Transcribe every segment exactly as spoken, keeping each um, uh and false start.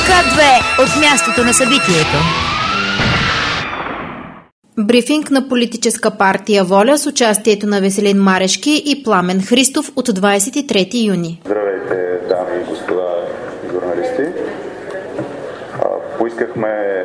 К две от мястото на събитието. Брифинг на политическа партия ВОЛЯ с участието на Веселин Марешки и Пламен Христов от двадесет и трети юни. Здравейте, дами и господа журналисти. Поискахме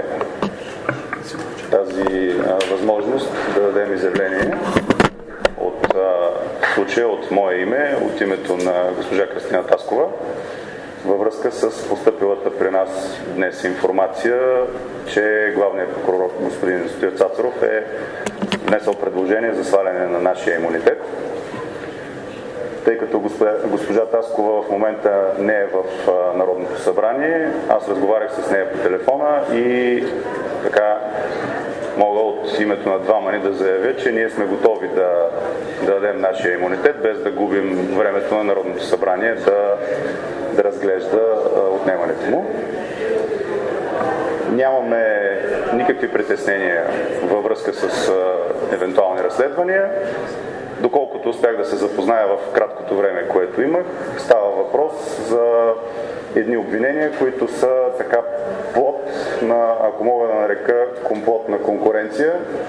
тази възможност да дадем изявление от случая, от мое име, от името на госпожа Кръстина Таскова, във връзка с постъпилата при нас днес информация, че главният прокурор господин Стоил Цацаров е внесъл предложение за сваляне на нашия имунитет. Тъй като госпожа, госпожа Таскова в момента не е в а, Народното събрание, аз разговарях с нея по телефона и така мога от името на двама ни да заявя, че ние сме готови да, да дадем нашия имунитет, без да губим времето на Народното събрание да, да разглежда а, отнемането му. Нямаме никакви притеснения във връзка с а, евентуални разследвания. Доколкото успях да се запозная в краткото време, което имах, става въпрос за едни обвинения, които са така плод на, ако мога да нарека, комплот на конкуренция,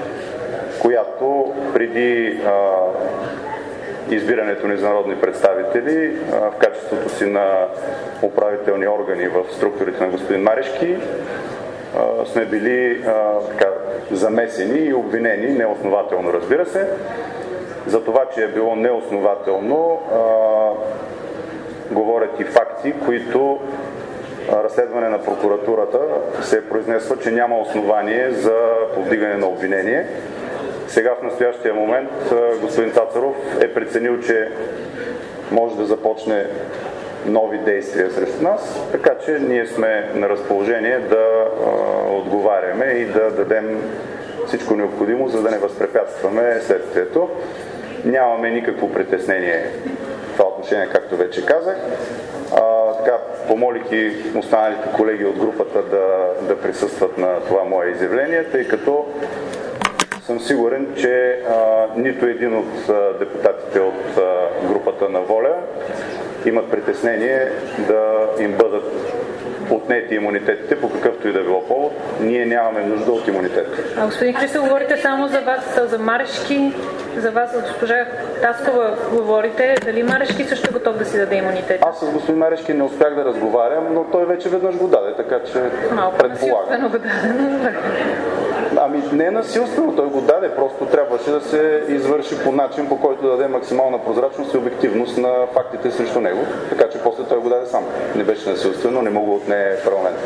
която преди а, избирането ни за народни представители, а, в качеството си на управителни органи в структурите на господин Марешки, а, сме били а, така, замесени и обвинени, неоснователно, разбира се. За това, че е било неоснователно, а, говорят и факти, които а, разследване на прокуратурата се е произнесла, че няма основание за повдигане на обвинение. Сега в настоящия момент а, господин Цацаров е преценил, че може да започне нови действия срещу нас, така че ние сме на разположение да а, отговаряме и да дадем всичко необходимо, за да не възпрепятстваме следствието. Нямаме никакво притеснение в това отношение, както вече казах. А, така, помолих и останалите колеги от групата да, да присъстват на това мое изявление, тъй като съм сигурен, че а, нито един от а, депутатите от а, групата на ВОЛЯ имат притеснение да им бъдат отнети имунитетите по какъвто и да било повод. Ние нямаме нужда от имунитет. А господин Христов, говорите само за вас, за Марешки, за вас, за госпожа Таскова говорите. Дали Марешки също е готов да си даде имунитет? Аз с господин Марешки не успях да разговарям, но той вече веднъж го даде, така че малко предполагам. го даде. Ами не насилствено, той го даде, просто трябваше да се извърши по начин, по който да даде максимална прозрачност и обективност на фактите срещу него, така че после той го даде сам. Не беше насилствено, не мога отне парламент.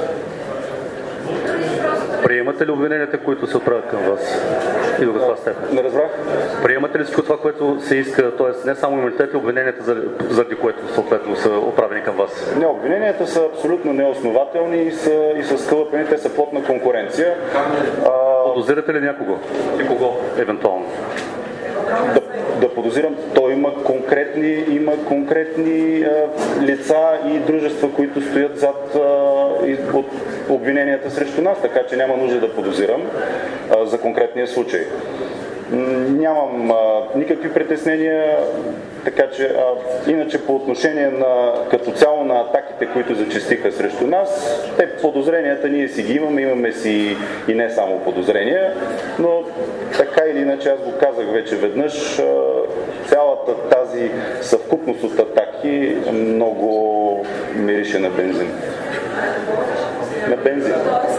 Приемате ли обвиненията, които се отправят към вас? И до каква степен? Не разбрах. Приемате ли всичко това, което се иска, т.е. не само имунитет, обвиненията, заради което съответно са отправени към вас? Не, обвиненията са абсолютно неоснователни и са, и са скълъпени, те са плод на конкуренция. А... Подозирате ли някого? И кого, евентуално? Да, да подозирам, той има конкретни, има конкретни а, лица и дружества, които стоят зад а, и, от обвиненията срещу нас, така че няма нужда да подозирам а, за конкретния случай. Нямам а, никакви притеснения, така че а, иначе по отношение на като цяло на атаките, които зачестиха срещу нас, те подозренията ние си ги имаме, имаме си и не само подозрения, но така или иначе аз го казах вече веднъж, а, цялата тази съвкупност от атаки много мирише на бензин. На бензин.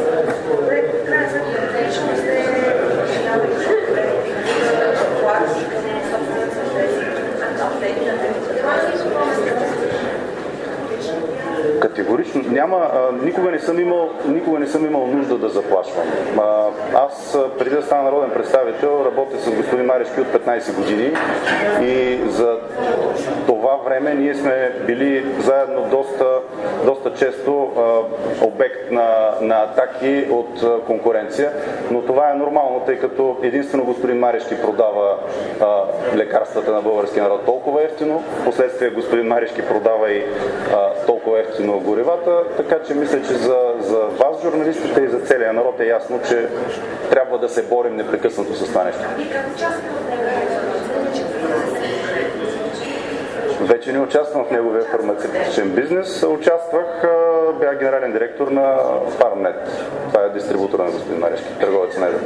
Категорично няма, а, никога не съм имал, никога не съм имал нужда да заплашвам. А, аз преди да стана народен представител работя с господин Марешки от петнайсет години и за това време ние сме били заедно доста, доста често а, обект на, на атаки от а, конкуренция, но това е нормално, тъй като единствено господин Марешки продава а, лекарствата на българския народ толкова ефтино, последствие господин Марешки продава и а, толкова ефтино горивата, така че мисля, че за, за вас, журналистите, и за целия народ е ясно, че трябва да се борим непрекъснато с това нещо. Вече не участвам в неговия фармацевтичен бизнес. Участвах, бях генерален директор на Фармнет. Това е дистрибутора на господин Марешки, търговец на Еден.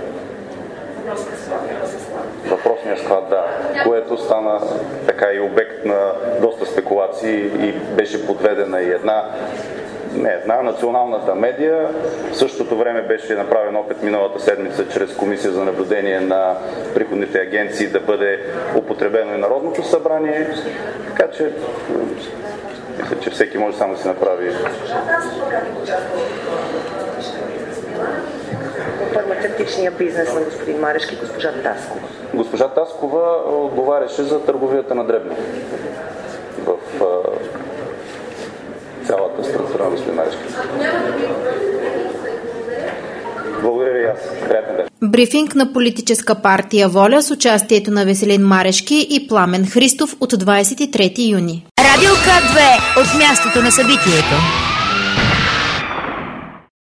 Въпросният склад, да, което стана така и обект на доста спекулации и беше подведена и една, не една, националната медия. В същото време беше направен опит миналата седмица чрез Комисия за наблюдение на приходните агенции да бъде употребено и Народното събрание. Така че мисля, че всеки може само да си направи. Фармацевтичния бизнес на господин Марешки, госпожа Таскова. Госпожа Таскова отговаряше за търговията на дребно в а, цялата структура на господин Марешки. Благодаря ви аз. Приятен ден. Брифинг на политическа партия ВОЛЯ с участието на Веселин Марешки и Пламен Христов от двадесет и трети юни. Радио К две от мястото на събитието.